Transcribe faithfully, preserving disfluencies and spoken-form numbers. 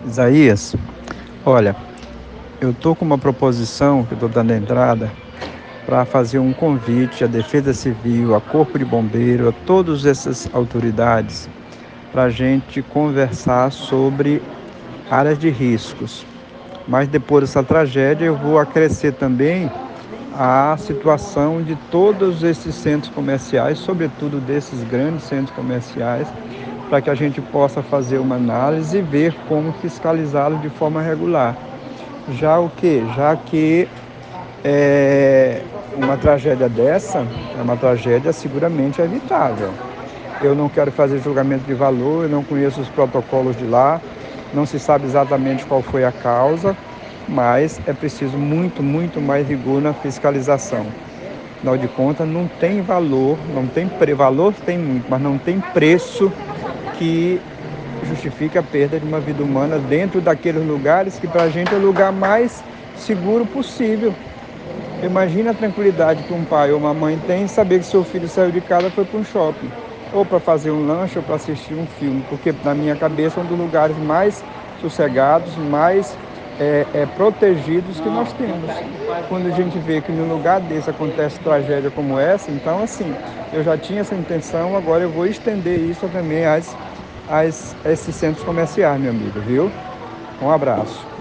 Isaías, olha, eu estou com uma proposição que eu estou dando entrada para fazer um convite à Defesa Civil, a Corpo de Bombeiro, a todas essas autoridades, para a gente conversar sobre áreas de riscos. Mas depois dessa tragédia, eu vou acrescer também a situação de todos esses centros comerciais, sobretudo desses grandes centros comerciais, para que a gente possa fazer uma análise e ver como fiscalizá-los de forma regular. Já o que? Já que é, uma tragédia dessa é uma tragédia seguramente evitável. Eu não quero fazer julgamento de valor, eu não conheço os protocolos de lá, não se sabe exatamente qual foi a causa, mas é preciso muito, muito mais rigor na fiscalização. Afinal de contas, não tem valor, não tem pre... valor tem muito, mas não tem preço que justifique a perda de uma vida humana dentro daqueles lugares que para a gente é o lugar mais seguro possível. Imagina a tranquilidade que um pai ou uma mãe tem em saber que seu filho saiu de casa e foi para um shopping, ou para fazer um lanche, ou para assistir um filme, porque na minha cabeça é um dos lugares mais sossegados, mais é, é, protegidos que nós temos. Quando a gente vê que num lugar desse acontece tragédia como essa, então assim, eu já tinha essa intenção, agora eu vou estender isso também às, às, a esses centros comerciais, meu amigo, viu? Um abraço.